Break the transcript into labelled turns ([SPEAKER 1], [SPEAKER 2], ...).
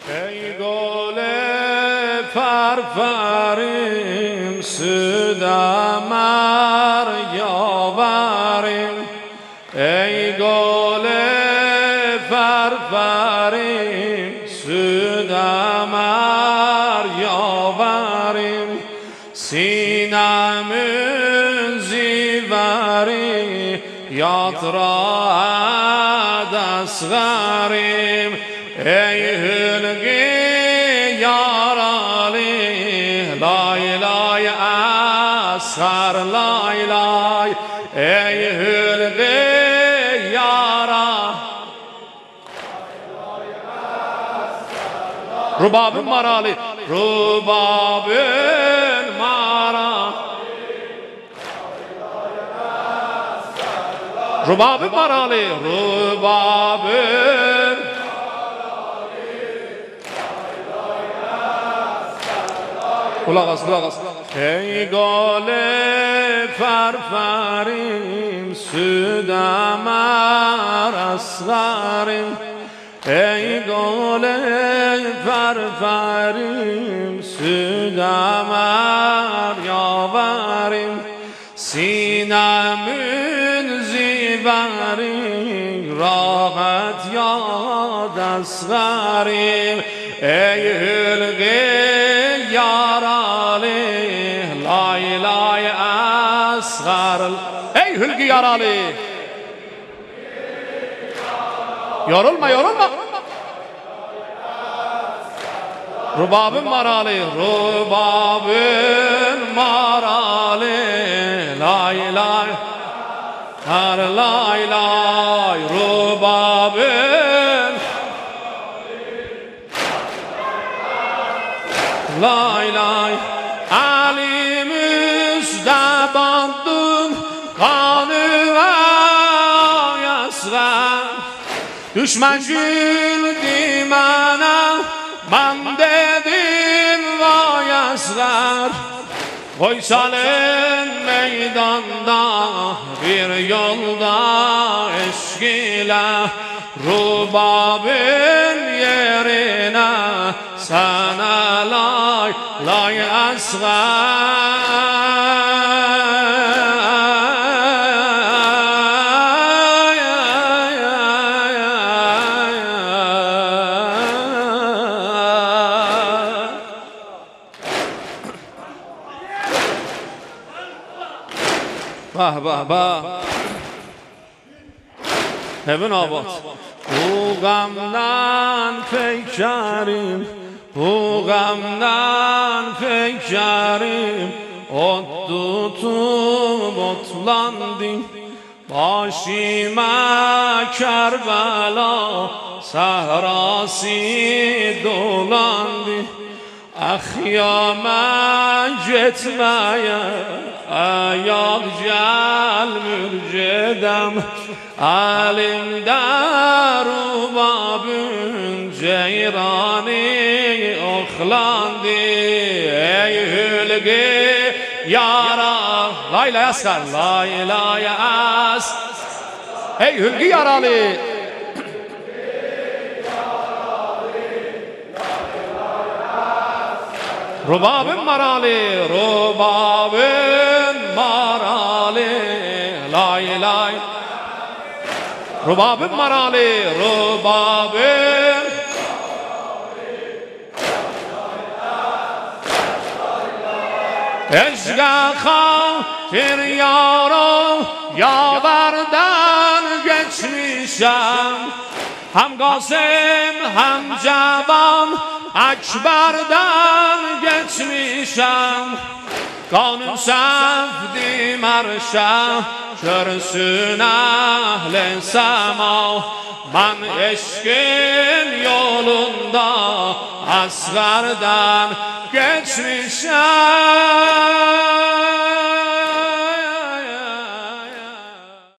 [SPEAKER 1] ای گل فرفریم سودمر یاوریم ای گل فرفریم سودمر یاوریم سینمون زیوری یاد را دستغریم ای هلگی یارالی لای لای اسخر لای لای ای هلگی یارا رباب مرالی رباب مرا رباب مرالی رباب قلاق ای گل فرفریم سودمر اصغریم ای گل فرفریم سودمر یاوریم سینمون زیوریم راحت یاد اصغریم ای هلگی یارالی لای لای اصغر ای هلگی یارالی yorulma rubabın marali rubabın marali lay lay har lay lay rubabın lay lay Ali müzdebandın kanı yasgar düşman güldü bana ben dedim vay asgar koysalın meydanda bir yolda eşk ile rubabın yerine sana lay lay asgar bah Heaven abad bu gamdan feykarim bu gamdan feykarim ot tutup otlandım başıma Kerbela sahrası dolandı Ahyama gitmeye ayak gel mürcedem Elimde rubabın ceyrani oklandı Ey hülgü yara Lay lay askar lay lay as Ey hülgü yaralı Rubabın marali, rubabın marali, lay lay. Rubabın marali, rubabın. Eşgaha tiryaro yaverden geçmişem. Hem Kasım hem Cevan Ekber'den geçmişem Kanım sevdim erşe Görsün ehl-i sema Ben eşkin yolunda Asgar'dan geçmişem